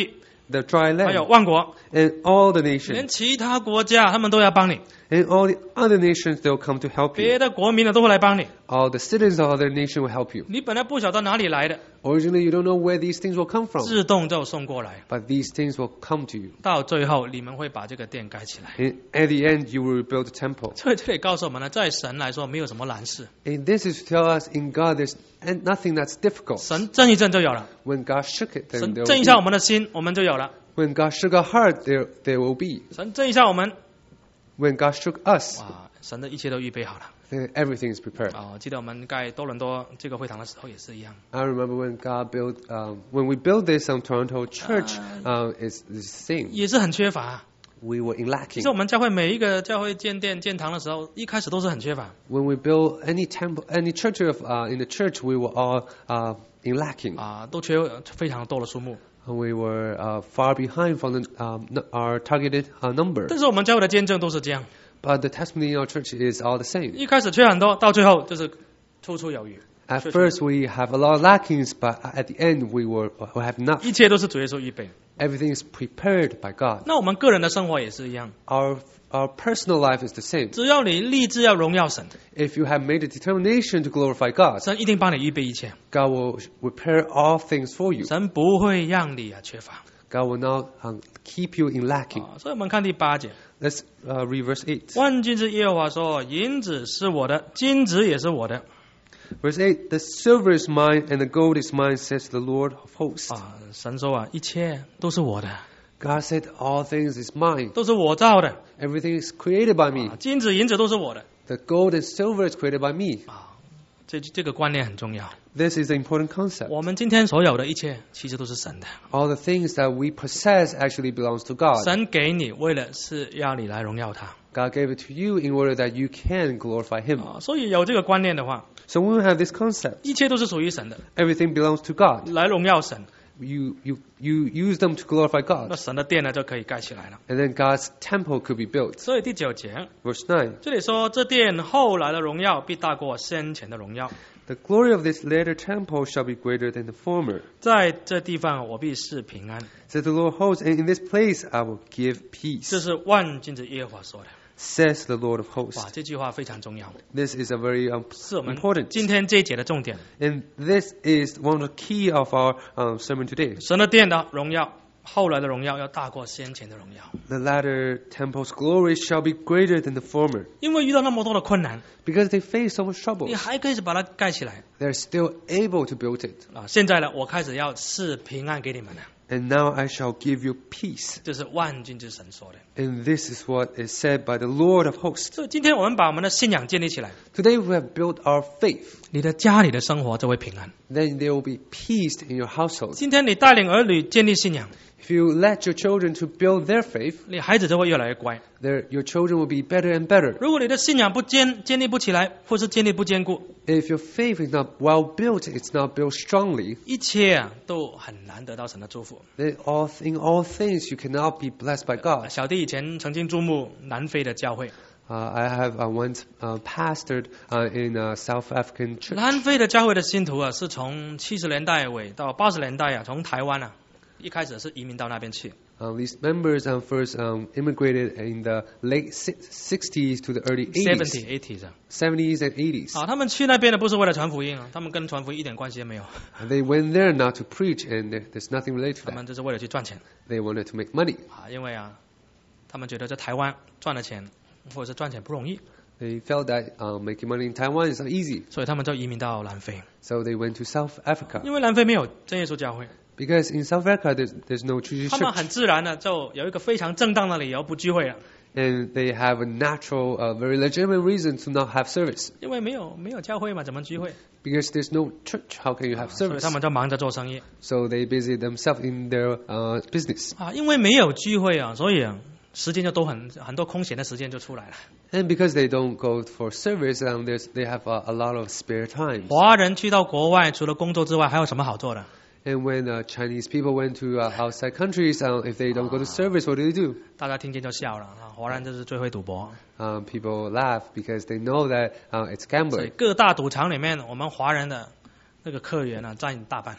the dry 还有 land. 万国， And all the 连 nations, 其他国家他们都要帮你， and all the other nations, they'll come to help 别 you. 的国民呢都会来帮你。 All the citizens of other nation will help you. 你本来不晓得哪里来的， Originally, you don't know where these things will come from, 自动就送过来， but these things will come to you. 到最后你们会把这个殿盖起来。 And at the end, you will rebuild the temple. 所以这里告诉我们呢，在神来说没有什么难事， And this is to tell us in God, there's nothing that's difficult. 神震一震就有了， When God shook it, then 神 there 震一 will 下我 be. 们的心，我们就有了。 When God shook our heart, there will be. 神震一下我们， When God shook us, 哇，神的一切都预备好了。 then everything is prepared. 啊，记得我们盖多伦多这个会堂的时候也是一样。 I remember when God built, when we built this Toronto church, it's the same. 也是很缺乏。 We were in 其 lacking. 实我们教会每一个教会建殿建堂的时候，一开始都是很缺乏 When we built any temple, any church in the church, we were all in lacking. 啊，都缺非常多的数目。 We were far behind from our targeted number. 但是我们教会的见证都是这样， But the testimony in our church is all the same. 一开始缺很多，到最后就是绰绰有余， At Sure, first, we have a lot of lackings, but at the end, we have enough. 一切都是主耶稣预备。 Everything is prepared by God. 那我们个人的生活也是一样， Our personal life is the same. 只要你立志要荣耀神， If you have made a determination to glorify God, 神一定帮你预备一切， God will prepare all things for you. 神不会让你缺乏。 God will not keep you in lacking. 啊，所以我们看第8节， Let's read verse 8. 万军之耶和华说：“银子是我的，金子也是我的。 Verse 8, the silver is mine and the gold is mine, says the Lord of hosts. 啊，神说啊，一切都是我的， God said, all things is mine. 都是我造的， Everything is created by 啊 me. 金子银子都是我的。 The gold and silver is created by me. 啊，这个观念很重要。 This is an important concept. 我们今天所有的一切，其实都是神的。 All the things that we possess actually belongs to God. 神给你，为了是要你来荣耀他。 God gave it to you in order that you can glorify Him. 啊，所以有这个观念的话， So when we have this concept, 一切都是属于神的， everything belongs to God. 来荣耀神。 You use them to glorify 那 God. 神的殿呢，就可以盖起来了。 And then God's temple could be built. 所以第9节 Verse 9. 这里说，这殿后来的荣耀必大过先前的荣耀。 The glory of this later temple shall be greater than the former. 在这地方，我必是平安。 Says the Lord of hosts, and in this place I will give peace. 这是万军之耶和华说的。 Says the Lord of 哇， hosts. 这句话非常重要， This is a very 是我们 important. 今天这一节的重点。 And this is one of the key of our sermon today. 神的殿的荣耀，后来的荣耀要大过先前的荣耀， The latter temple's glory shall be greater than the former. 因为遇到那么多的困难， Because they face so much trouble, 你还可以把它盖起来 they're still able to build it. 啊！现在呢，我开始要赐平安给你们了， And now I shall give you peace. 这是万军之神说的。 And this is what is said by the Lord of hosts. 所以今天我们把我们的信仰建立起来， Today we have built our faith. 你的家里的生活就会平安。 Then there will be peace in your household. 今天你带领儿女建立信仰， If you let your children to build their faith, 你孩子就会越来越乖。 your children will be better and better. 如果你的信仰建立不起来，或是建立不坚固， If your faith is not well built, it's not built strongly, 一切啊都很难得到神的祝福。 then in all things you cannot be blessed by God. 小弟以前曾经注目南非的教会， I have once pastored in a South African church. 南非的教会的信徒啊，是从70年代尾到80年代啊，从台湾啊，一开始是移民到那边去。 These members first immigrated in the late 60s to the early 80s, 70s 啊， 70s and 80s. 啊，他们去那边呢不是为了传福音啊，他们跟传福音一点关系也没有， They went there not to preach, and there's nothing related to 他 that. 们就是为了去赚钱 They wanted to make money. 啊，因为啊，他们觉得在台湾赚了钱或者是赚钱不容易， They felt that making money in Taiwan is not easy, 所以他们就移民到南非， so they went to South Africa. 因为南非没有真耶稣教会， Because in South Africa, there's no true 他们 church, 很自然的就有一个非常正当的理由不聚会了， and they have a natural, very legitimate reason to not have service. 因为没有教会嘛，怎么聚会？ Because there's no church, how can you have 所以 service? 他们就忙着做生意 So they busy themselves in their business. 啊，因为没有聚会啊，所以啊，时间就都很多空闲的时间就出来了。 And because they don't go for service, they have a lot of spare time. 华人去到国外，除了工作之外，还有什么好做的？ And when Chinese people went to outside countries, if they don't go to service, what do? 大家听见就笑了啊！华人就是最会赌博， People laugh because they know that it's 所以 gambling. 各大赌场里面，我们华人的那个客源啊，占大半。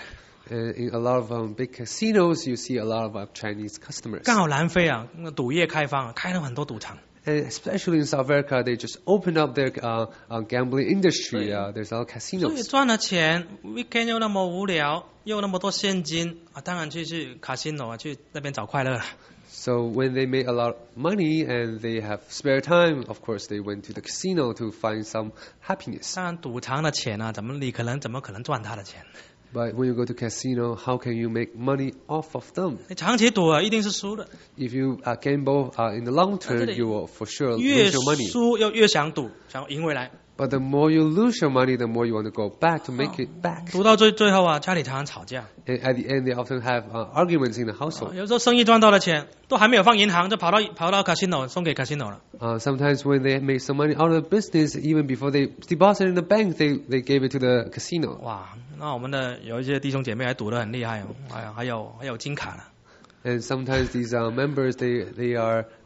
In a lot of big casinos, you see a lot of Chinese customers. 刚好南非啊，那赌业开放，开了很多赌场。 And especially in South Africa, they just opened up their gambling industry. There's a lot of 所以 casinos. 赚了钱 ，weekend 又那么无聊，又那么多现金啊，当然去casino 啊，去那边找快乐了。 So when they made a lot of money and they have spare time, of course, they went to the casino to find some happiness. 当然，赌场的钱啊，怎么可能赚他的钱？ But when you go to casino, how can you make money off of them? 你长期赌啊，一定是输的。 If you gamble in the long term, you will for sure 越 lose your money. 输又越想赌，想赢回来。 But the more you lose your money, the more you want to go back to make it back. 赌到最后啊，家里常常吵架。 And at the end, they often have arguments in the household. 有时候生意赚到的钱都还没有放银行，就跑到casino 送给 casino 了。 Sometimes when they made some money out of the business, even before they deposited in the bank, they gave it to the casino. 哇，那我们的有一些弟兄姐妹还赌得很厉害哦，还有金卡了。 And sometimes these members, they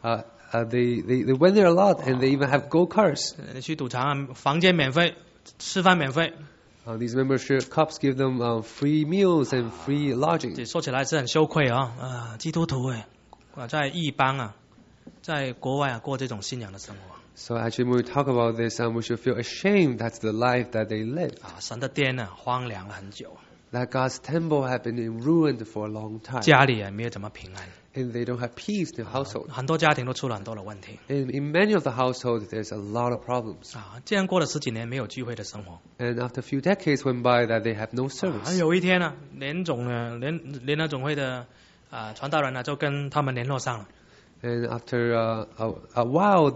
win there a lot, and they even have gold cars. 你去赌场，房间免费，吃饭免费。 These membership cups give them free meals and free 这 lodging. 说起来是很羞愧啊！基督徒在异邦啊，在国外啊过这种信仰的生活 So actually, when we talk about this, we should feel ashamed. That's the life that they live. 啊，神的殿呢荒凉了很久， That God's temple had been in ruin for a long time, 家里也没有怎么平安， and they don't have peace in the household. 很多家庭都出了很多的问题 And in many of the households, there's a lot of problems. 啊。这样过了10几年没有聚会的生活， And after a few decades went by, that they have no service. 有一天呢，联合总会的传道人呢就跟他们联络上了。 And after a while,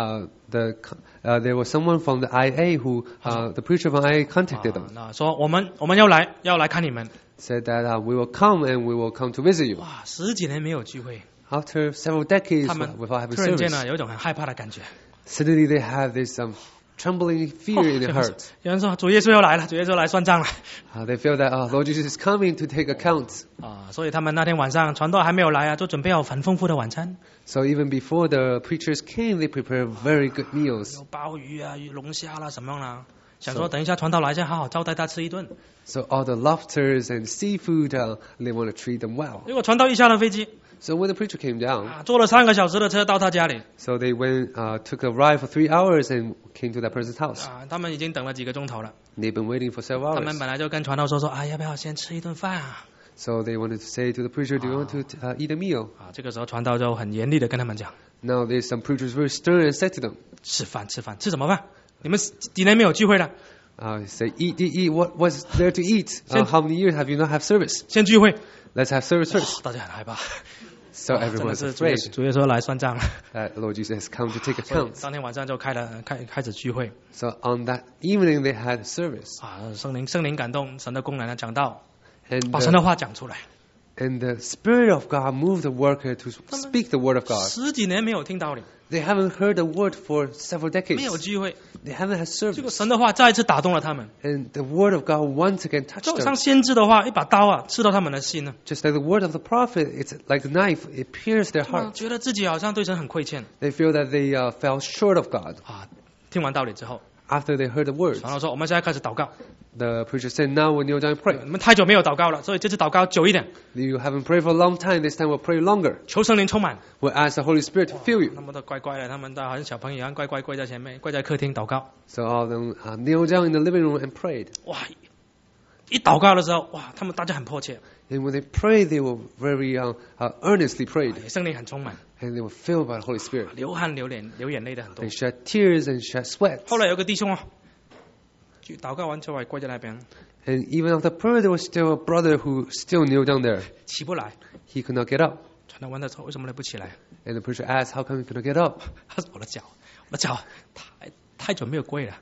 there was someone from the IA who the preacher from IA contacted them, 那说我们要来看你们。 said that we will come and we will come to visit you. 哇，10几年没有聚会， After several decades 他们 without having 突然间 service, 呢有一种很害怕的感觉。 suddenly they have this trembling fear in their heart. 有人说主耶稣要来了，主耶稣来算账了 They feel that Lord Jesus is coming to take accounts. 啊，所以他们那天晚上传道还没有来啊，就准备好很丰富的晚餐， So even before the preachers came, they prepared very good meals. 有鲍鱼啊、龙虾啦什么啦，想说等一下传道来，先好好招待他吃一顿。 So all the lobsters and seafood, they want to treat them well. 结果传道一下了飞机 So when the preacher came down, 啊，坐了3个小时的车到他家里 so they went, took a ride for 3 hours and came to that person's house. 啊，他们已经等了几个钟头了。 They've been waiting for several 他们 hours. 本来就跟传道说啊，要不要先吃一顿饭啊？ So they wanted to say to the preacher, do you want to eat a meal? 啊，这个时候传道就很严厉的跟他们讲， Now there's some preachers very stern and said to them, 吃饭，吃什么饭？你们几年没有聚会了， say, eat, what was there to eat? How many years have you not have service? 先聚会。 Let's have service first. 大家很害怕， So 真的 everyone's 是 afraid 主耶稣来算账了。 that Lord Jesus has come to take 所以 account. 当天晚上就开始聚会 So on that evening they had service. 啊，圣灵感动，神的工人呢讲道， And 把神的话讲出来。 the Spirit of God moved the worker to speak the word of God. 10几年没有听道理， They haven't heard the word for several 没有 decades. 聚会， They haven't had 这个 service. 神的话再一次打动了他们， And the word of God once again touched 就 them. 像先知的话，一把刀啊刺到他们的心呢， Just like the word of the prophet, it's like a knife. It pierced their 他们 heart. 觉得自己好像对神很亏欠 They feel that they fell short of God. 啊。听完道理之后， After they heard the words, 传道说我们现在开始祷告， the preacher said, now we kneel down and pray. 你们太久没有祷告了，所以这次祷告久一点， You haven't prayed for a long time. This time we'll pray longer. 求圣灵充满。 We'll ask the Holy Spirit to fill you. 那么的乖乖的，他们好像小朋友一样，乖乖跪在前面，跪在客厅祷告。 So all of them kneeled down in the living room and prayed. 哇，一祷告的时候，哇，他们大家很迫切， And when they prayed, they were very earnestly prayed. 圣灵很充满， And they were filled by the Holy Spirit. 流汗流眼泪的很多 They。shed tears and shed sweat. 后来有个弟兄啊，去祷告完之后还跪在那边， And even after prayer, there was still a brother who still kneeled down there. 起不来。 He could not get up. 传道问他说为什么你不起来？ And the preacher asked, how come you could not get up? 他说我的脚太久没有跪了。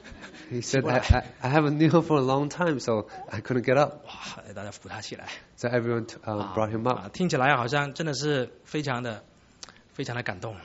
He said, I haven't kneeled for a long time, so I couldn't get up. 哇，大家扶他起来。 So everyone brought him up. 听起来好像真的是非常的感动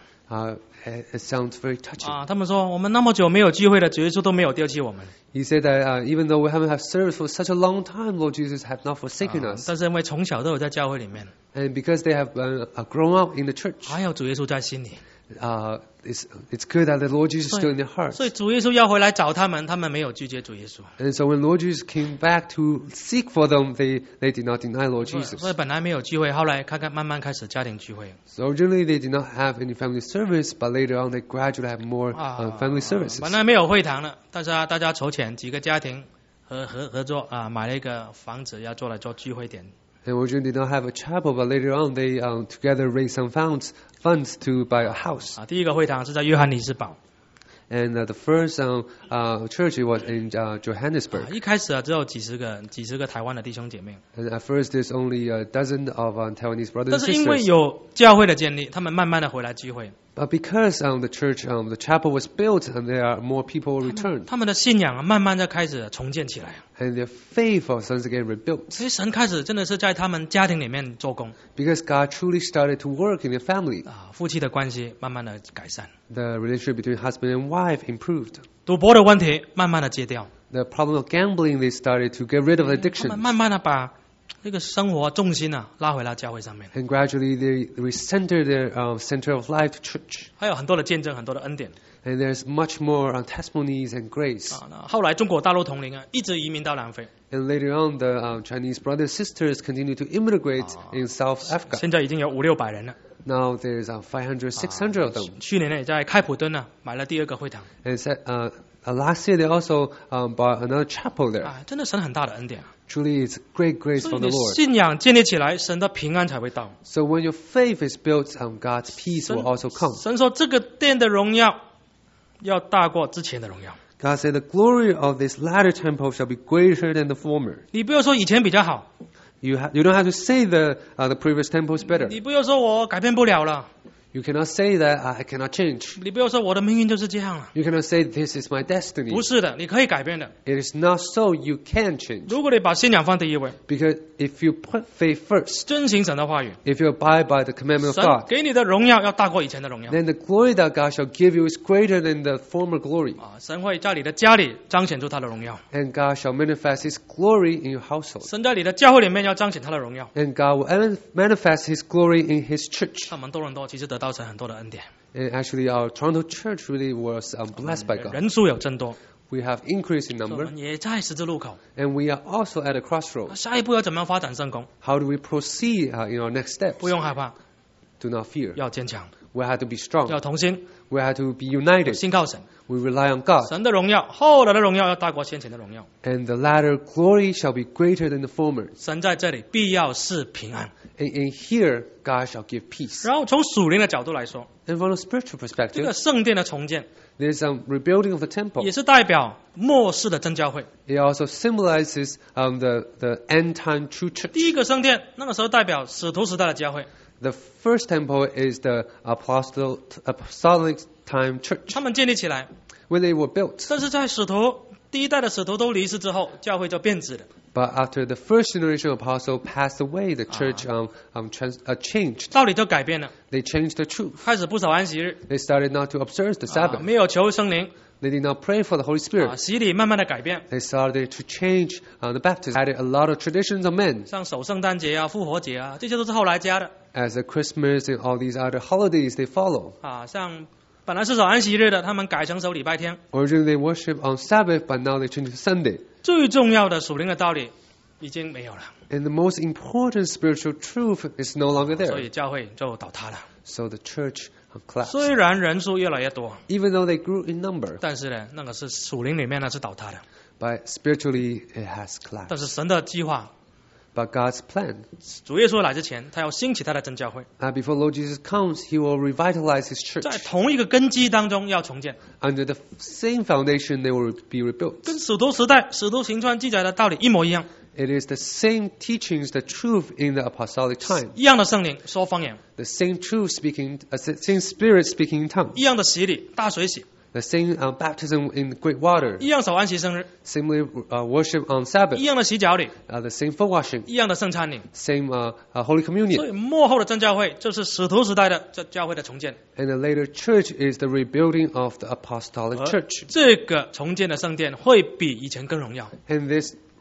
It sounds very touching. 啊！他们说我们那么久没有聚会了，主耶稣都没有丢弃我们。 He said that even though we haven't had service for such a long time, Lord Jesus have not forsaken us. 但是因为从小都有在教会里面， And because they have grown up in the church, 还有主耶稣在心里， it's good that the Lord Jesus is still in their hearts. 所以主耶稣要回来找他们，他们没有拒绝主耶稣。 And so when Lord Jesus came back to seek for them, they did not deny Lord 所 Jesus. 以本来没有聚会，后来慢慢开始家庭聚会。 So originally they did not have any family service, but later on they gradually have more family services. 本来没有会堂了，但是大家筹钱，几个家庭合作买了一个房子，要做聚会点。 And originally they did not have a chapel, but later on they together raised some funds to buy a house. 第一个会堂是在约翰尼斯堡。 And the first church it was in Johannesburg. 一开始只有几十个台湾的弟兄姐妹。 And at first there's only a dozen of Taiwanese brothers 但 and 是因为 sisters. 有教会的建立，他们慢慢的回来聚会。 But because the church, the chapel was built, and there are more people returned, 他们的信仰慢慢的开始重建起来。 and their faith was once again rebuilt. 所以神开始真的是在他们家庭里面做工。 Because God truly started to work in their family. 夫妻的关系慢慢的改善。 The relationship between husband and wife improved. 赌博的问题慢慢的戒掉。 The problem of gambling, they started to get rid of 他们 addiction. 慢慢的把这个生活重心拉回到教会上面。 And gradually they recenter their center of life to church. 还有很多的见证，很多的恩典。 And there's much more testimonies and grace. 后来中国大陆同龄一直移民到南非。 And later on, the Chinese brothers sisters continue to immigrate in South Africa. 现在已经有500-600人了。 Now there's 500, 600 of them. 去年也在开普敦买了第2个会堂。 And last year they also bought another chapel there. 真的神很大的恩典。 Truly, it's great grace 所以 from the 你 Lord. 信仰建立起来，神的平安才会到。 So when your faith is built, God's peace will also come. 神说这个殿的荣耀要大过之前的荣耀。 God said, the glory of this latter temple shall be greater than the former. 你不要说以前比较好， You don't have to say the previous temple is better. 你不要说我改变不了了， You cannot say that I cannot change. 你不要说我的命运就是这样了。 You cannot say this is my destiny. 不是的，你可以改变的。 It is not so. You can change. 如果你把信仰放第一位， Because if you put faith first, 遵行神的话语， if you abide by the commandment of 神 God, 给你的荣耀要大过以前的荣耀。 then the glory that God shall give you is greater than the former glory. 神会在你的家里彰显出他的荣耀， And God shall manifest His glory in your household. 神在你的教会里面要彰显他的荣耀。 And God will manifest His glory in His church. 他们多伦多其实得到神很多的恩典， And actually, our Toronto church really was blessed by God. 人数有增多， We have increased in 我 number, 们也在十字路口。 and we are also at a crossroads. 下一步要怎么样发展圣工？ How do we proceed in our next steps? 不用害怕， Do not fear. 要坚强， We have to be strong. 要同心， We have to be united. 信靠神。 We rely on God. 神的荣耀，后来的荣耀要大过先前的荣耀。 And the latter glory shall be greater than the former. 神在这里必要是平安。 And here, God shall give peace. 然后从属灵的角度来说， And from a spiritual 这 perspective, 个圣殿的重建 there's rebuilding of the temple. 也是代表末世的真教會。 It also symbolizes the end time true church. 第一个圣殿那个时候代表使徒时代的教会， The first temple is the apostolic time church. 他们建立起来， When they were built, 但是在第一代的使徒都离世之后，教会就变质了。 but after the first generation apostle passed away, the church changed. 道理就改变了， They changed the truth. 开始不守安息日， They started not to observe the Sabbath. 没有求圣灵， They did not pray for the Holy Spirit. 洗礼慢慢的改变， They started to change the baptism. Added a lot of traditions of men, 像守圣诞节复活节这些都是后来加的。 as the Christmas and all these other holidays they follow. 像本来是守安息日的，他们改成守礼拜天。 Originally they worship on Sabbath, but now they change to Sunday. 最重要的属灵的道理已经没有了， And the most important spiritual truth is no longer 所 there. 以教会就倒塌了。 So the church collapsed. 虽然人数越来越多， Even though they grew in number, 但是呢，那个是属灵里面是倒塌的。 but spiritually it has 但 collapsed. 是神的计划， But God's plan, 主耶稣来之前，他要兴起他的真教会， before Lord Jesus comes, He will revitalize His 在 church. 同一个根基当中要重建， Under the same foundation, they will be rebuilt. 跟使徒时代使徒行传记载的道理一模一样， It is the same teachings, the truth in the apostolic time. 一样的圣灵说方言， The same truth speaking, same Spirit speaking in tongues. 一样的洗礼大水洗， The same baptism in great water. 一样守安息生日， Similarly, worship on Sabbath. 一样的洗脚礼， The same foot washing. 一样的圣餐礼。 Same Holy 所 Communion. 以末后的真教会就是使徒时代的教会的重建， And the later church is the rebuilding of the apostolic church. 这个重建的圣殿会比以前更荣耀。 And this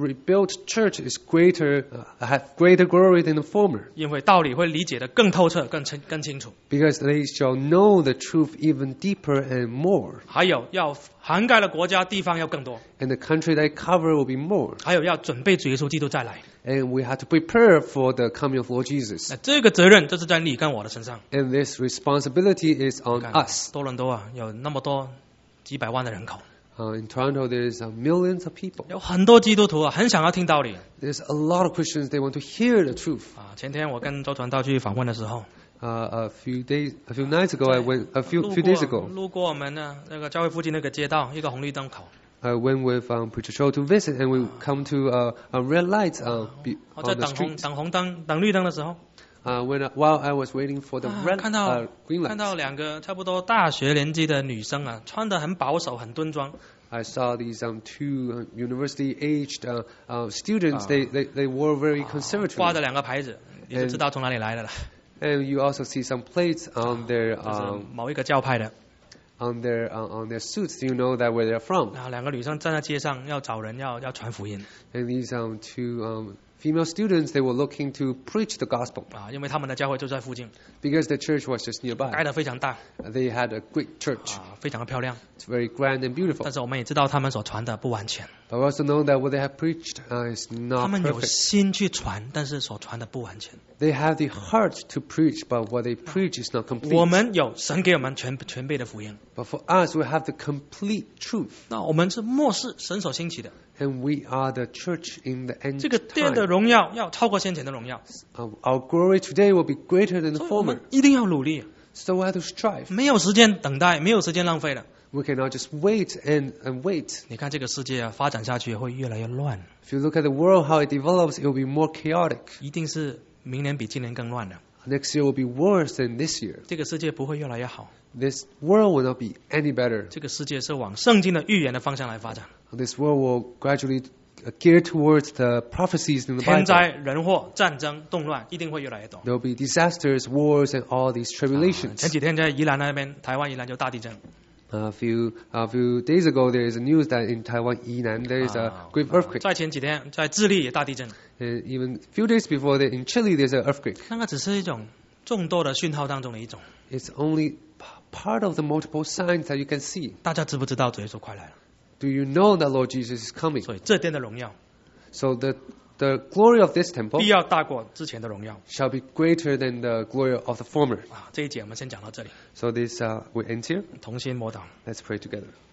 rebuilt church is greater, have greater glory than the former, 因为道理会理解的更透彻、更清楚。 because they shall know the truth even deeper and more. 还有要涵盖的国家地方要更多， And the country they cover will be more. 还有要准备主耶稣基督再来。 And we have to prepare for the coming of Lord Jesus. 那这个责任就是在你跟我的身上。 And this responsibility is on 看 us. 多伦多啊，有那么多几百万的人口， In Toronto, there's millions of people. 有很多基督徒啊，很想要听道理 There's a lot of Christians, they want to hear the truth. 啊。前天我跟周传道去访问的时候， A few nights ago, I went, a few days ago, 路过我们呢那个教会附近那个街道，一个红绿灯口， I went with Preacher Show to visit, and we come to a red light 我在 on the 等 street. 红灯、等绿灯的时候， While I was waiting for the 看到 green 看到 light, 两个差不多大学年纪的女生啊，穿得很保守、很端庄， I saw these two university-aged students. They wore very 挂 conservative, 着两个牌子，你就知道从哪里来的了， and you also see some plates on their 就是某一个教派的。 on their suits. You know that where they're from. 然后两个女生站在街上要找人要传福音 And these two female students, they were looking to preach the gospel 啊，因为他们的教会就在附近， because the church was just 盖 nearby. 得非常大 They had a great church. 啊，非常的漂亮。 It's very grand and beautiful. 但是我们也知道他们所传的不完全， But we also know that what they have preached is 他 not 们有 perfect. 心去传，但是所传的不完全。 They have the heart to preach, but what they preach is not 我 complete. 们有神给我们全备的福音， But for us, we have the complete truth. 那我们是末世神所兴起的， And we are the church in the end 这个殿的 time. 荣耀要超过先前的荣耀， Our glory today will be greater than the 所以我 former. 们一定要努力， So we have to strive. 没有时间等待，没有时间浪费了。 We cannot just wait and wait. 你看这个世界啊，发展下去会越来越乱， If you look at the world, how it develops, it will be more chaotic. 一定是明年比今年更乱的。 Next year will be worse than this year. 这个世界不会越来越好， This world will not be any better. 这个世界是往圣经的预言的方向来发展。 This world will gradually gear towards the prophecies in the 天 Bible. 灾人祸、战争、动乱一定会越来越多。 There will be disasters, wars, and all these 前 tribulations. 几天在宜兰那边，台湾宜兰就大地震， A few days ago, there is a news that in Taiwan, Yinan, there is a great earthquake. 在前几天在智利也大地震， And even a few days before that, in Chile, there's an earthquake. 那个只是一种众多的讯号当中的一种。 It's only part of the multiple signs that you can see. 大家知不知道主耶稣快来了？ Do you know that Lord Jesus is coming? 所以这殿的荣耀 So the glory of this 必 temple 要大过之前的荣耀 shall be greater than the glory of the former. 啊！这一节我们先讲到这里， So this we end here. 同心魔祷。 Let's pray together.